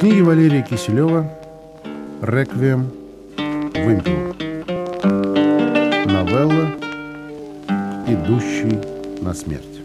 книги Валерия Киселева «Реквием. Вымпел». Новелла «Идущий на смерть».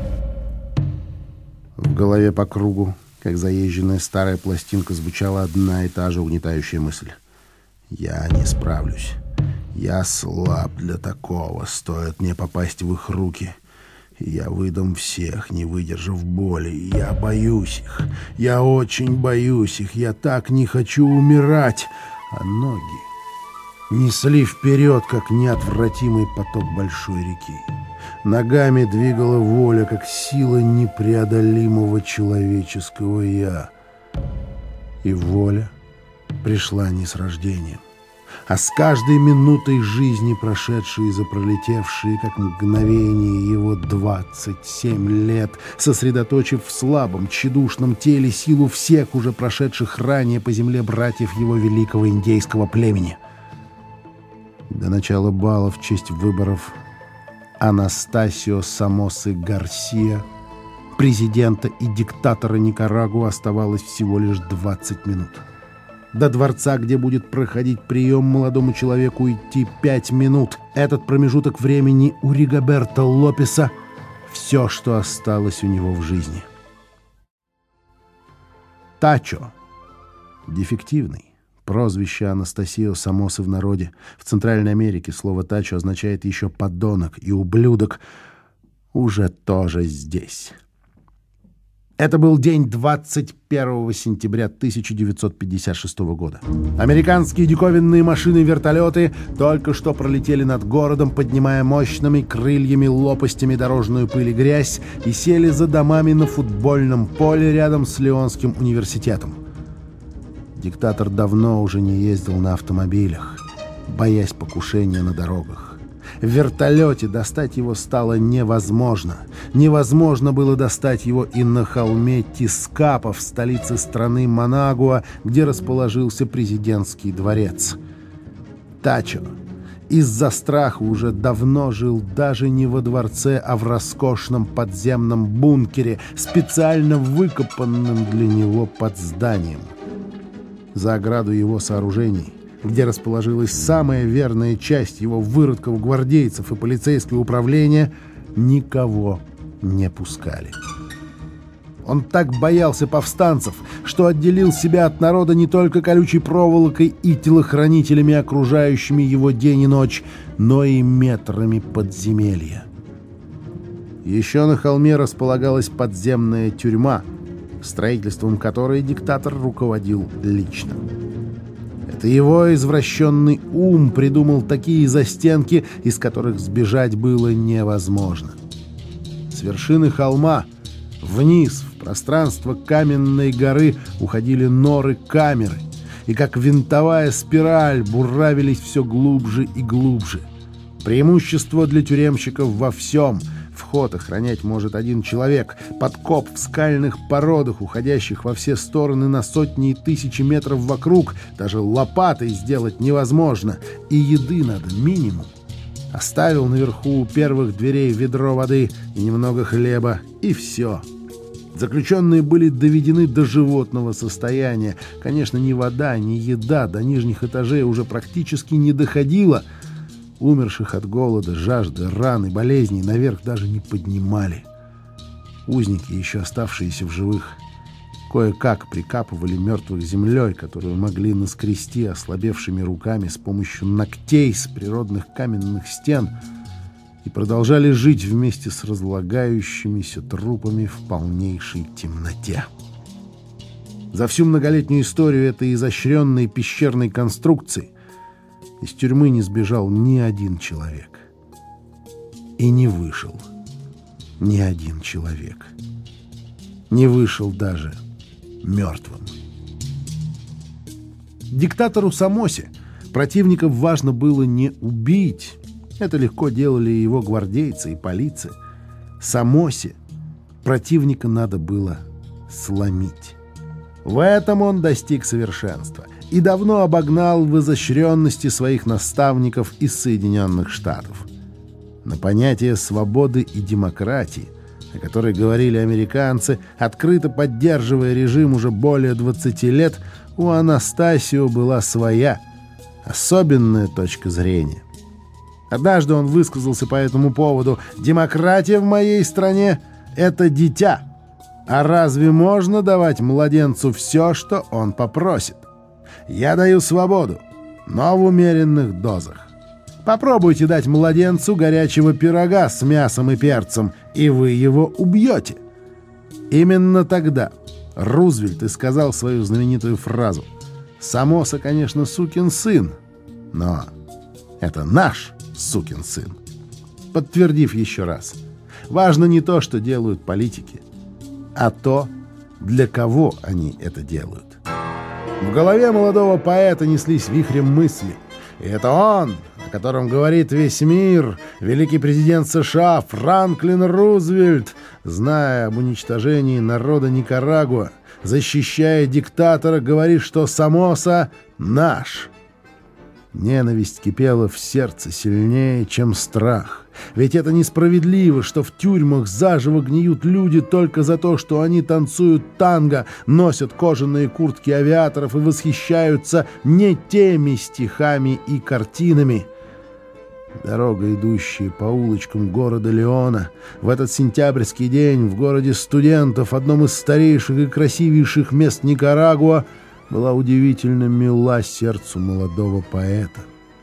В голове по кругу, как заезженная старая пластинка, звучала одна и та же угнетающая мысль. «Я не справлюсь. Я слаб для такого. Стоит мне попасть в их руки. Я выдам всех, не выдержав боли. Я боюсь их. Я очень боюсь их. Я так не хочу умирать». А ноги несли вперед, как неотвратимый поток большой реки. Ногами двигала воля, как сила непреодолимого человеческого «я». И воля пришла не с рождением, а с каждой минутой жизни, прошедшей и запролетевшей, как мгновение его 27 лет, сосредоточив в слабом, тщедушном теле силу всех уже прошедших ранее по земле братьев его великого индейского племени. До начала бала в честь выборов Анастасио Самосы Гарсия, президента и диктатора Никарагуа, оставалось всего лишь 20 минут. До дворца, где будет проходить прием, молодому человеку идти 5 минут. Этот промежуток времени у Ригоберто Лопеса — все, что осталось у него в жизни. Тачо, дефективный, прозвище Анастасио Самосы в народе. В Центральной Америке слово «тачо» означает еще «подонок» и «ублюдок», уже тоже здесь. Это был день 21 сентября 1956 года. Американские диковинные машины-вертолеты только что пролетели над городом, поднимая мощными крыльями лопастями дорожную пыль и грязь, и сели за домами на футбольном поле рядом с Лионским университетом. Диктатор давно уже не ездил на автомобилях, боясь покушения на дорогах. В вертолете достать его стало невозможно. Невозможно было достать его и на холме Тискапа в столице страны Манагуа, где расположился президентский дворец. Тачо из-за страха уже давно жил даже не во дворце, а в роскошном подземном бункере, специально выкопанном для него под зданием. За ограду его сооружений, где расположилась самая верная часть его выродков-гвардейцев и полицейское управление, никого не пускали. Он так боялся повстанцев, что отделил себя от народа не только колючей проволокой и телохранителями, окружающими его день и ночь, но и метрами подземелья. Еще на холме располагалась подземная тюрьма, строительством которой диктатор руководил лично. Это его извращенный ум придумал такие застенки, из которых сбежать было невозможно. С вершины холма вниз в пространство каменной горы уходили норы-камеры, и как винтовая спираль буравились все глубже и глубже. Преимущество для тюремщиков во всем — вход охранять может один человек, подкоп в скальных породах, уходящих во все стороны на сотни и тысячи метров вокруг, даже лопатой сделать невозможно, и еды надо минимум. Оставил наверху у первых дверей ведро воды и немного хлеба, и все. Заключенные были доведены до животного состояния. Конечно, ни вода, ни еда до нижних этажей уже практически не доходила. Умерших от голода, жажды, ран и болезней наверх даже не поднимали. Узники, еще оставшиеся в живых, кое-как прикапывали мертвых землей, которую могли наскрести ослабевшими руками с помощью ногтей с природных каменных стен, и продолжали жить вместе с разлагающимися трупами в полнейшей темноте. За всю многолетнюю историю этой изощренной пещерной конструкции из тюрьмы не сбежал ни один человек. И не вышел ни один человек. Не вышел даже мертвым. Диктатору Самосе противников важно было не убить. Это легко делали его гвардейцы и полиция. Самосе противника надо было сломить. В этом он достиг совершенства и давно обогнал в изощренности своих наставников из Соединенных Штатов. На понятие свободы и демократии о которой говорили американцы, открыто поддерживая режим уже более 20 лет, у Анастасио была своя, особенная точка зрения. Однажды он высказался по этому поводу: «Демократия в моей стране — это дитя. А разве можно давать младенцу все, что он попросит? Я даю свободу, но в умеренных дозах. Попробуйте дать младенцу горячего пирога с мясом и перцем, и вы его убьете». Именно тогда Рузвельт и сказал свою знаменитую фразу: «Самоса, конечно, сукин сын, но это наш сукин сын», подтвердив еще раз: важно не то, что делают политики, а то, для кого они это делают. В голове молодого поэта неслись вихрем мысли. И это он, о котором говорит весь мир, великий президент США Франклин Рузвельт, зная об уничтожении народа Никарагуа, защищая диктатора, говорит, что Самоса наш. Ненависть кипела в сердце сильнее, чем страх. Ведь это несправедливо, что в тюрьмах заживо гниют люди только за то, что они танцуют танго, носят кожаные куртки авиаторов и восхищаются не теми стихами и картинами. Дорога, идущая по улочкам города Леона, в этот сентябрьский день в городе студентов, одном из старейших и красивейших мест Никарагуа, была удивительно мила сердцу молодого поэта.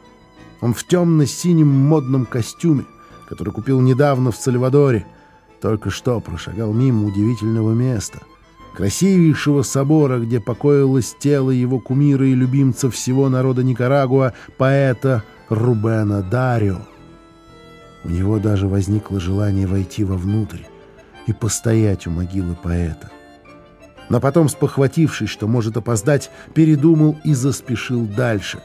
Он в темно-синем модном костюме, который купил недавно в Сальвадоре, только что прошагал мимо удивительного места, красивейшего собора, где покоилось тело его кумира и любимца всего народа Никарагуа, поэта Рубена Дарио. У него даже возникло желание войти вовнутрь и постоять у могилы поэта. Но потом, спохватившись, что может опоздать, передумал и заспешил дальше.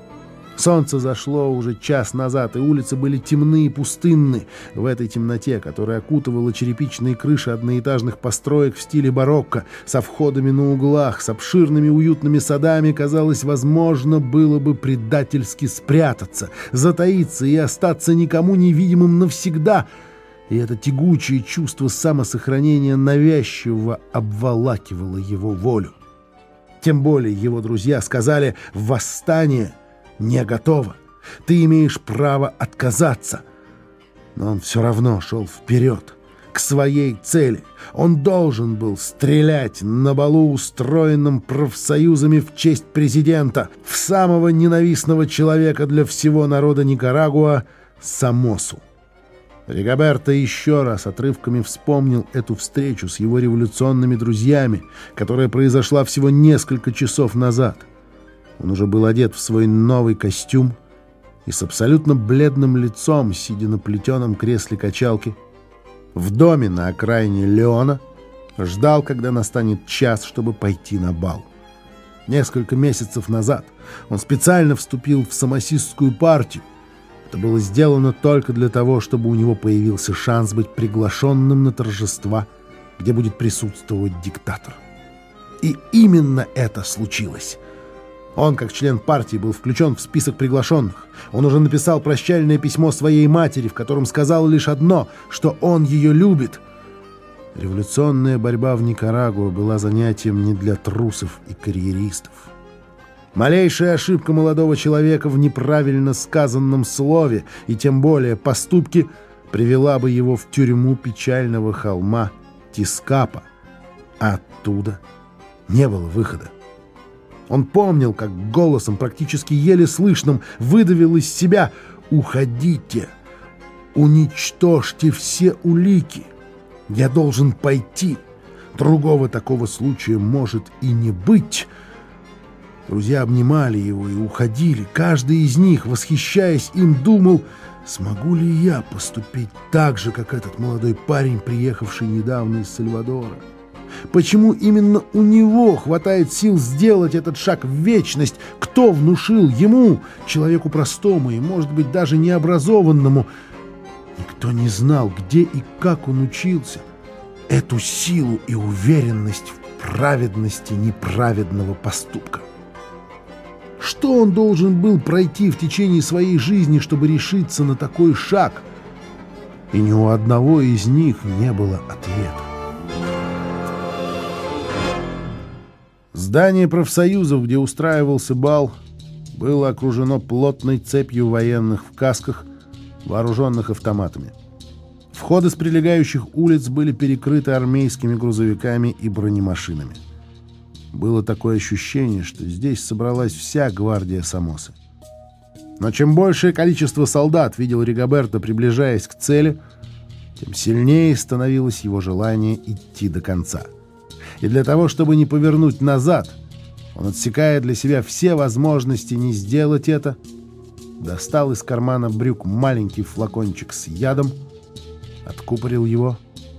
Солнце зашло уже час назад, и улицы были темны и пустынны. В этой темноте, которая окутывала черепичные крыши одноэтажных построек в стиле барокко, со входами на углах, с обширными уютными садами, казалось, возможно было бы предательски спрятаться, затаиться и остаться никому невидимым навсегда. И это тягучее чувство самосохранения навязчиво обволакивало его волю. Тем более его друзья сказали: «Восстание не готово. Ты имеешь право отказаться». Но он все равно шел вперед, к своей цели. Он должен был стрелять на балу, устроенном профсоюзами в честь президента, в самого ненавистного человека для всего народа Никарагуа — Самосу. Ригоберто еще раз отрывками вспомнил эту встречу с его революционными друзьями, которая произошла всего несколько часов назад. Он уже был одет в свой новый костюм и с абсолютно бледным лицом, сидя на плетеном кресле качалки, в доме на окраине Леона, ждал, когда настанет час, чтобы пойти на бал. Несколько месяцев назад он специально вступил в самосистскую партию. Это было сделано только для того, чтобы у него появился шанс быть приглашенным на торжества, где будет присутствовать диктатор. И именно это случилось. Он, как член партии, был включен в список приглашенных. Он уже написал прощальное письмо своей матери, в котором сказал лишь одно, что он ее любит. Революционная борьба в Никарагуа была занятием не для трусов и карьеристов. Малейшая ошибка молодого человека в неправильно сказанном слове и тем более поступке привела бы его в тюрьму печального холма Тискапа, а оттуда не было выхода. Он помнил, как голосом, практически еле слышным, выдавил из себя: «Уходите! Уничтожьте все улики! Я должен пойти! Другого такого случая может и не быть!» Друзья обнимали его и уходили. Каждый из них, восхищаясь им, думал: смогу ли я поступить так же, как этот молодой парень, приехавший недавно из Сальвадора? Почему именно у него хватает сил сделать этот шаг в вечность? Кто внушил ему, человеку простому и, может быть, даже необразованному? Никто не знал, где и как он учился. Эту силу и уверенность в праведности неправедного поступка. Что он должен был пройти в течение своей жизни, чтобы решиться на такой шаг? и ни у одного из них не было ответа. Здание профсоюзов, где устраивался бал, было окружено плотной цепью военных в касках, вооруженных автоматами. Входы с прилегающих улиц были перекрыты армейскими грузовиками и бронемашинами. Было такое ощущение, что здесь собралась вся гвардия Самосы. Но чем большее количество солдат видел Ригоберто, приближаясь к цели, тем сильнее становилось его желание идти до конца. И для того, чтобы не повернуть назад, он, отсекая для себя все возможности не сделать это, достал из кармана брюк маленький флакончик с ядом, откупорил его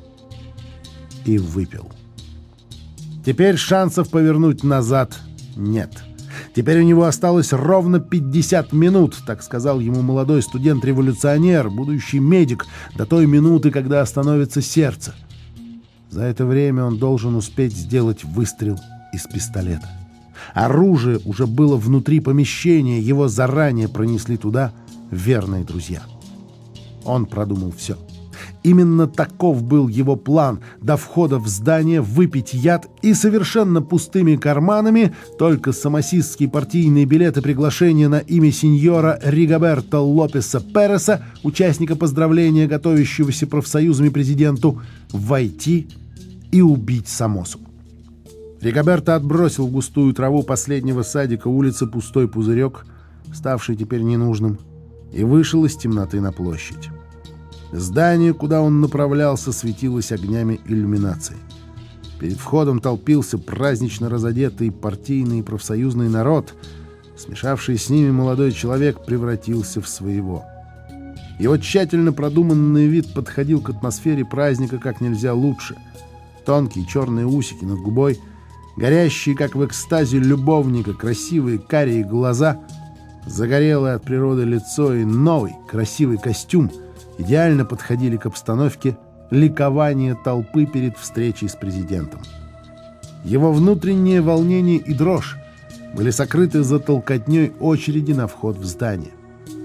и выпил. Теперь шансов повернуть назад нет. Теперь у него осталось ровно 50 минут, так сказал ему молодой студент-революционер, будущий медик, до той минуты, когда остановится сердце. За это время он должен успеть сделать выстрел из пистолета. Оружие уже было внутри помещения, его заранее пронесли туда верные друзья. Он продумал все. Именно таков был его план: до входа в здание выпить яд и совершенно пустыми карманами, только самосистские партийные билеты приглашения на имя сеньора Ригоберто Лопеса Переса, участника поздравления готовящегося профсоюзами президенту, войти и убить Самосу. Ригоберто отбросил в густую траву последнего садика улицы пустой пузырек, ставший теперь ненужным, и вышел из темноты на площадь. Здание, куда он направлялся, светилось огнями иллюминации. Перед входом толпился празднично разодетый партийный и профсоюзный народ. Смешавший с ними молодой человек превратился в своего. Его тщательно продуманный вид подходил к атмосфере праздника как нельзя лучше. Тонкие черные усики над губой, горящие, как в экстазе любовника, красивые карие глаза, загорелое от природы лицо и новый красивый костюм идеально подходили к обстановке ликования толпы перед встречей с президентом. Его внутреннее волнение и дрожь были сокрыты за толкотней очереди на вход в здание.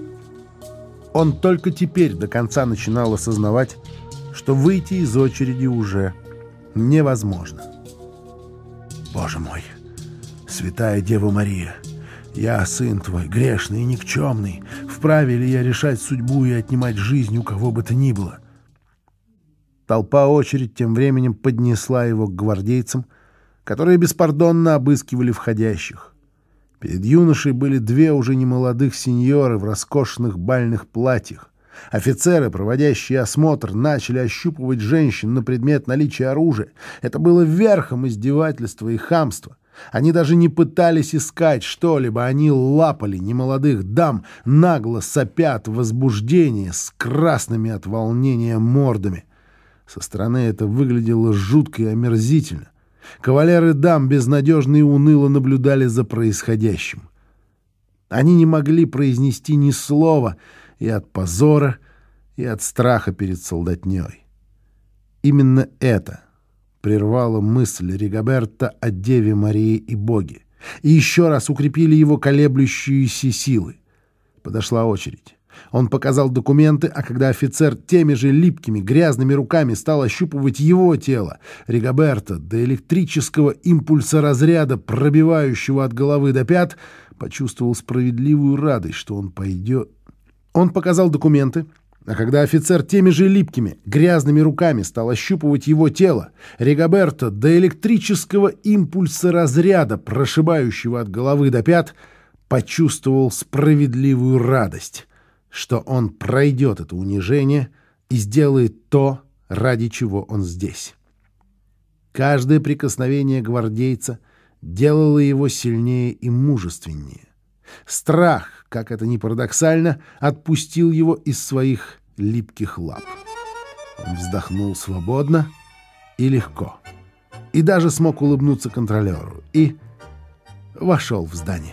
Он только теперь до конца начинал осознавать, что выйти из очереди уже невозможно. «Боже мой, святая Дева Мария! Я, сын твой, грешный и никчемный. Вправе ли я решать судьбу и отнимать жизнь у кого бы то ни было?» Толпа очередь тем временем поднесла его к гвардейцам, которые беспардонно обыскивали входящих. Перед юношей были две уже немолодых сеньоры в роскошных бальных платьях. Офицеры, проводящие осмотр, начали ощупывать женщин на предмет наличия оружия. Это было верхом издевательства и хамства. Они даже не пытались искать что-либо, они лапали немолодых дам, нагло сопя от возбуждения, с красными от волнения мордами. Со стороны это выглядело жутко и омерзительно. Кавалеры дам безнадежно и уныло наблюдали за происходящим. Они не могли произнести ни слова и от позора, и от страха перед солдатней. Именно это прервала мысль Ригоберто о Деве Марии и Боге, и еще раз укрепили его колеблющиеся силы. Подошла очередь. Он показал документы, а когда офицер теми же липкими, грязными руками стал ощупывать его тело, Ригоберто до электрического импульса разряда, пробивающего от головы до пят, почувствовал справедливую радость, что он пойдет. Он показал документы, а когда офицер теми же липкими, грязными руками стал ощупывать его тело, Ригоберто до электрического импульса разряда, прошибающего от головы до пят, почувствовал справедливую радость, что он пройдет это унижение и сделает то, ради чего он здесь. Каждое прикосновение гвардейца делало его сильнее и мужественнее. Страх, как это ни парадоксально, отпустил его из своих липких лап. Он вздохнул свободно и легко, и даже смог улыбнуться контролеру, и вошел в здание.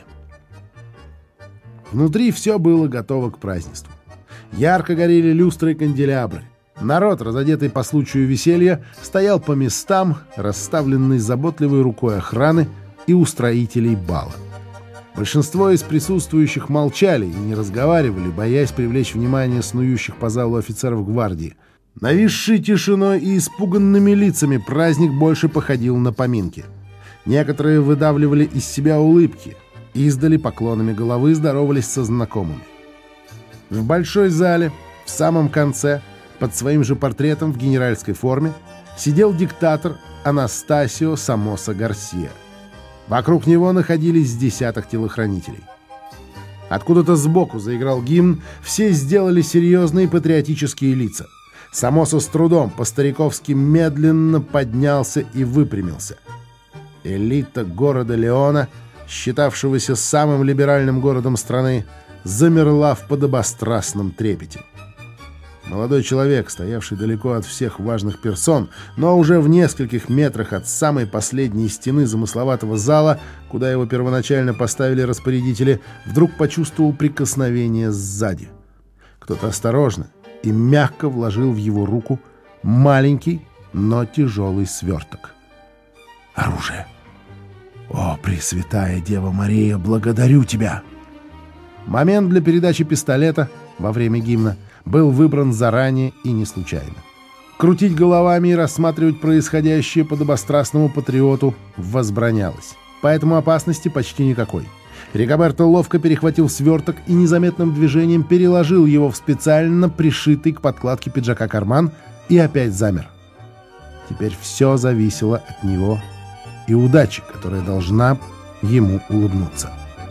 Внутри все было готово к празднеству. Ярко горели люстры и канделябры. Народ, разодетый по случаю веселья, стоял по местам, расставленный заботливой рукой охраны и устроителей бала. Большинство из присутствующих молчали и не разговаривали, боясь привлечь внимание снующих по залу офицеров гвардии. Нависший тишиной и испуганными лицами праздник больше походил на поминки. Некоторые выдавливали из себя улыбки, издали поклонами головы здоровались со знакомыми. В большой зале, в самом конце, под своим же портретом в генеральской форме, сидел диктатор Анастасио Самоса Гарсия. Вокруг него находились десяток телохранителей. Откуда-то сбоку заиграл гимн, все сделали серьезные патриотические лица. Самоса с трудом, по-стариковски медленно поднялся и выпрямился. Элита города Леона, считавшегося самым либеральным городом страны, замерла в подобострастном трепете. Молодой человек, стоявший далеко от всех важных персон, но уже в нескольких метрах от самой последней стены замысловатого зала, куда его первоначально поставили распорядители, вдруг почувствовал прикосновение сзади. Кто-то осторожно и мягко вложил в его руку маленький, но тяжелый сверток. Оружие. «О, Пресвятая Дева Мария, благодарю тебя!» Момент для передачи пистолета во время гимна был выбран заранее и не случайно. Крутить головами и рассматривать происходящее подобострастному патриоту возбранялось, поэтому опасности почти никакой. Ригоберто ловко перехватил сверток и незаметным движением переложил его в специально пришитый к подкладке пиджака карман и опять замер. Теперь все зависело от него и удачи, которая должна ему улыбнуться.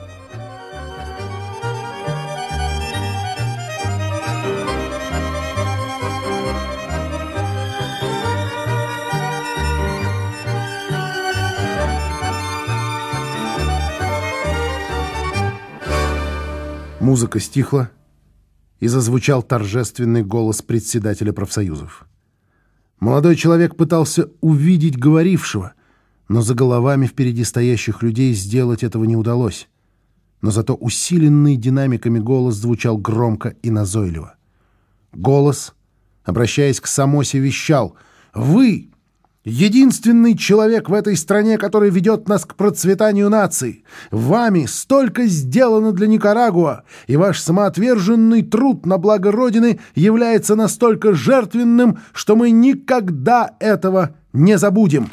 Музыка стихла, и зазвучал торжественный голос председателя профсоюзов. Молодой человек пытался увидеть говорившего, но за головами впереди стоящих людей сделать этого не удалось. Но зато усиленный динамиками голос звучал громко и назойливо. Голос, обращаясь к Самосе, вещал: «Вы — единственный человек в этой стране, который ведет нас к процветанию нации. Вами столько сделано для Никарагуа, и ваш самоотверженный труд на благо Родины является настолько жертвенным, что мы никогда этого не забудем».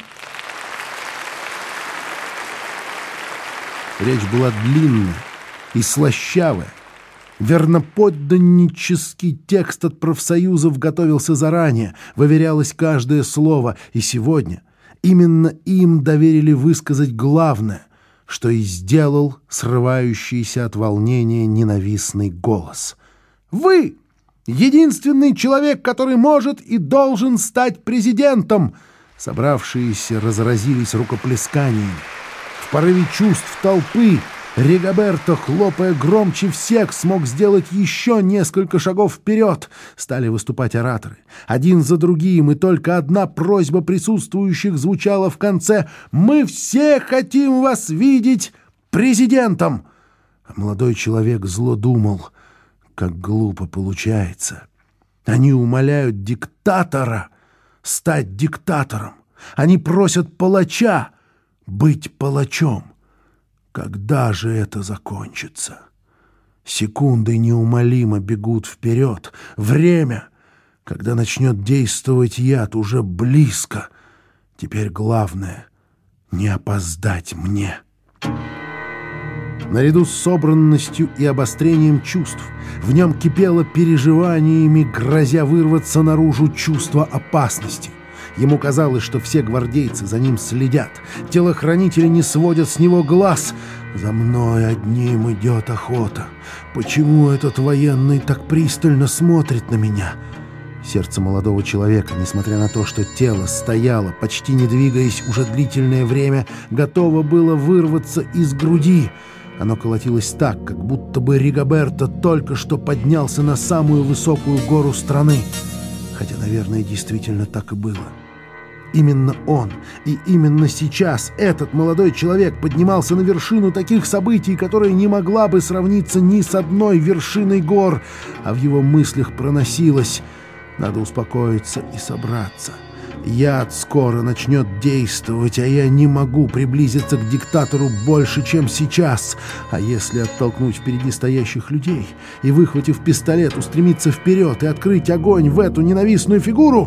Речь была длинная и слащавая. Верноподданнический текст от профсоюзов готовился заранее, выверялось каждое слово, и сегодня именно им доверили высказать главное, что и сделал срывающийся от волнения ненавистный голос. «Вы — единственный человек, который может и должен стать президентом!» Собравшиеся разразились рукоплесканиями. В порыве чувств толпы Ригоберто, хлопая громче всех, смог сделать еще несколько шагов вперед. Стали выступать ораторы, один за другим, и только одна просьба присутствующих звучала в конце: «Мы все хотим вас видеть президентом!» А молодой человек зло думал: как глупо получается. Они умоляют диктатора стать диктатором. Они просят палача быть палачом. Когда же это закончится? Секунды неумолимо бегут вперед. Время, когда начнет действовать яд, уже близко. Теперь главное — не опоздать мне. Наряду с собранностью и обострением чувств в нем кипело переживаниями, грозя вырваться наружу чувство опасности. Ему казалось, что все гвардейцы за ним следят. Телохранители не сводят с него глаз. «За мной одним идет охота. Почему этот военный так пристально смотрит на меня?» Сердце молодого человека, несмотря на то, что тело стояло, почти не двигаясь уже длительное время, готово было вырваться из груди. Оно колотилось так, как будто бы Ригоберто только что поднялся на самую высокую гору страны. Хотя, наверное, действительно так и было. Именно он и именно сейчас этот молодой человек поднимался на вершину таких событий, которая не могла бы сравниться ни с одной вершиной гор, а в его мыслях проносилось: надо успокоиться и собраться. Яд скоро начнет действовать, а я не могу приблизиться к диктатору больше, чем сейчас. А если оттолкнуть впереди стоящих людей и, выхватив пистолет, устремиться вперед и открыть огонь в эту ненавистную фигуру...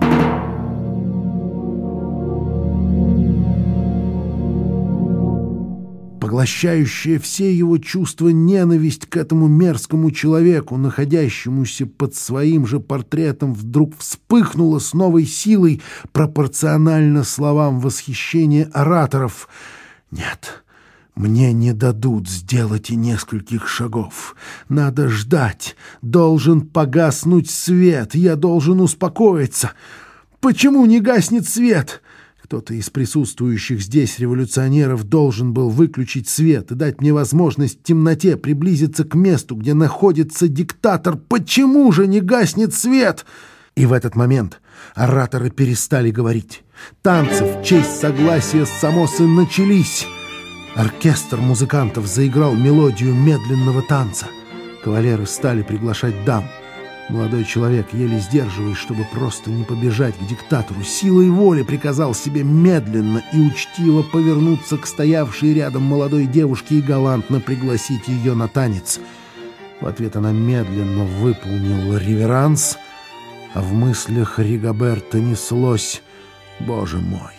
Поглощающая все его чувства ненависть к этому мерзкому человеку, находящемуся под своим же портретом, вдруг вспыхнула с новой силой, пропорционально словам восхищения ораторов. «Нет, мне не дадут сделать и нескольких шагов. Надо ждать. Должен погаснуть свет. Я должен успокоиться. Почему не гаснет свет?» Кто-то из присутствующих здесь революционеров должен был выключить свет и дать мне возможность в темноте приблизиться к месту, где находится диктатор. Почему же не гаснет свет? И в этот момент ораторы перестали говорить. Танцы в честь согласия с Самосы начались. Оркестр музыкантов заиграл мелодию медленного танца. Кавалеры стали приглашать дам. Молодой человек, еле сдерживаясь, чтобы просто не побежать к диктатору, силой воли приказал себе медленно и учтиво повернуться к стоявшей рядом молодой девушке и галантно пригласить ее на танец. В ответ она медленно выполнила реверанс, а в мыслях Ригоберто неслось: «Боже мой,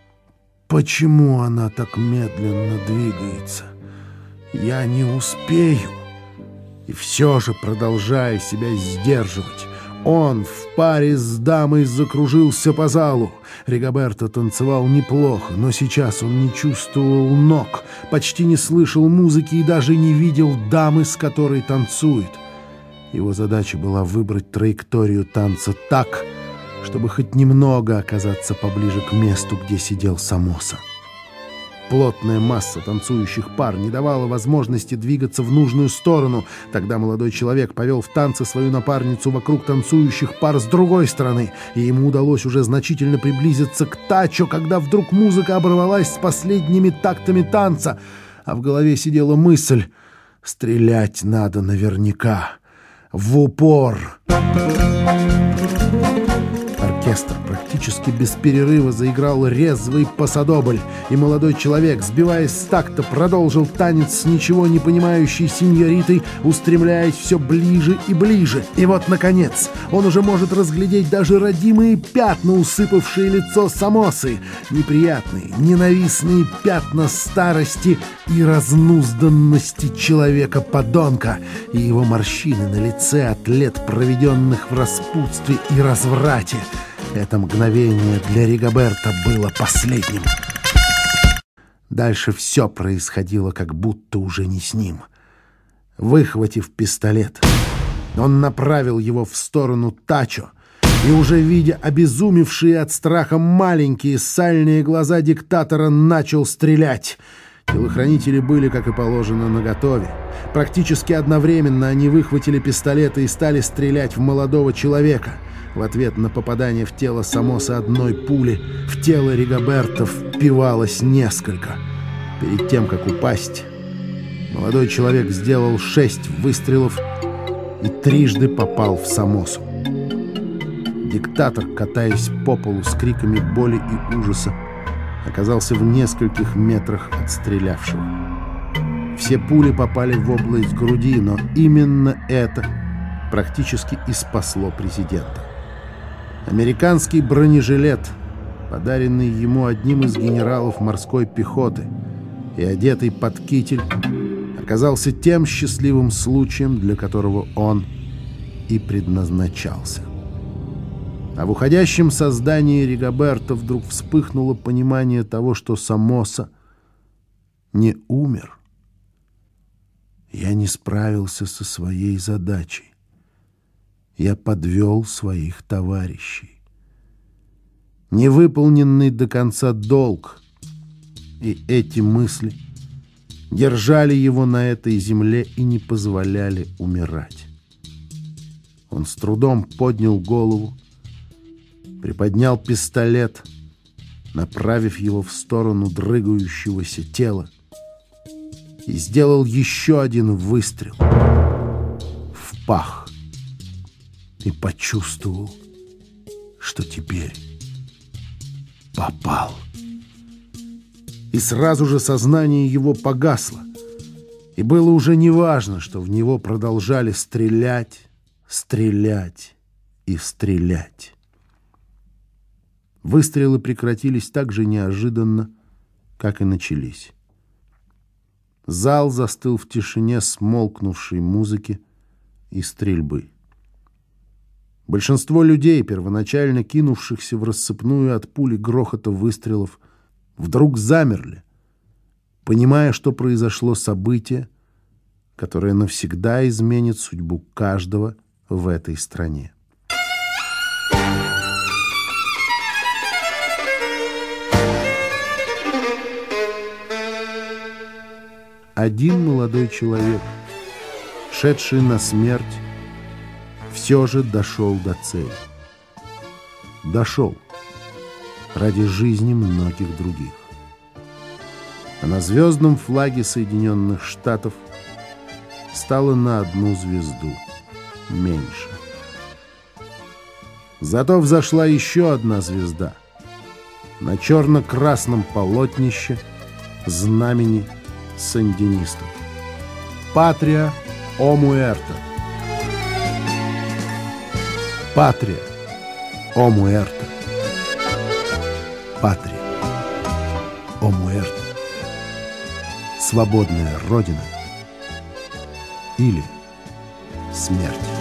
почему она так медленно двигается? Я не успею». И все же, продолжая себя сдерживать, он в паре с дамой закружился по залу. Ригоберто танцевал неплохо, но сейчас он не чувствовал ног, почти не слышал музыки и даже не видел дамы, с которой танцует. Его задача была выбрать траекторию танца так, чтобы хоть немного оказаться поближе к месту, где сидел Самоса. Плотная масса танцующих пар не давала возможности двигаться в нужную сторону. Тогда молодой человек повел в танце свою напарницу вокруг танцующих пар с другой стороны, и ему удалось уже значительно приблизиться к Тачо, когда вдруг музыка оборвалась с последними тактами танца, а в голове сидела мысль: стрелять надо наверняка, в упор. Оркестр практически без перерыва заиграл резвый пасадобль, и молодой человек, сбиваясь с такта, продолжил танец с ничего не понимающей синьоритой, устремляясь все ближе и ближе. И вот, наконец, он уже может разглядеть даже родимые пятна, усыпавшие лицо Самосы, неприятные, ненавистные пятна старости и разнузданности человека-подонка, и его морщины на лице от лет, проведенных в распутстве и разврате. Это мгновение для Ригоберто было последним. Дальше все происходило, как будто уже не с ним. Выхватив пистолет, он направил его в сторону Тачо, и уже видя обезумевшие от страха маленькие сальные глаза диктатора, начал стрелять. Телохранители были, как и положено, наготове. Практически одновременно они выхватили пистолеты и стали стрелять в молодого человека. В ответ на попадание в тело Самосы одной пули в тело Ригоберто впивалось несколько. Перед тем, как упасть, молодой человек сделал 6 выстрелов и трижды попал в Самосу. Диктатор, катаясь по полу с криками боли и ужаса, оказался в нескольких метрах от стрелявшего. Все пули попали в область груди, но именно это практически и спасло президента. Американский бронежилет, подаренный ему одним из генералов морской пехоты и одетый под китель, оказался тем счастливым случаем, для которого он и предназначался. А в уходящем создании Ригоберто вдруг вспыхнуло понимание того, что Самоса не умер. Я не справился со своей задачей. Я подвел своих товарищей. Невыполненный до конца долг, и эти мысли держали его на этой земле и не позволяли умирать. Он с трудом поднял голову, приподнял пистолет, направив его в сторону дрыгающегося тела, и сделал еще один выстрел в пах. И почувствовал, что теперь Попал. И сразу же сознание его погасло. И было уже неважно, что в него продолжали стрелять, стрелять и стрелять. Выстрелы прекратились так же неожиданно, как и начались. Зал застыл в тишине смолкнувшей музыки и стрельбы. Большинство людей, первоначально кинувшихся в рассыпную от пули грохота выстрелов, вдруг замерли, понимая, что произошло событие, которое навсегда изменит судьбу каждого в этой стране. Один молодой человек, шедший на смерть, все же дошел до цели. Дошел ради жизни многих других. А на звездном флаге Соединенных Штатов стало на одну звезду меньше. Зато взошла еще одна звезда на черно-красном полотнище знамени сандинистов. Патрия о муэрто. Патрия о муэрто. Патрия о муэрто. Свободная Родина или смерть.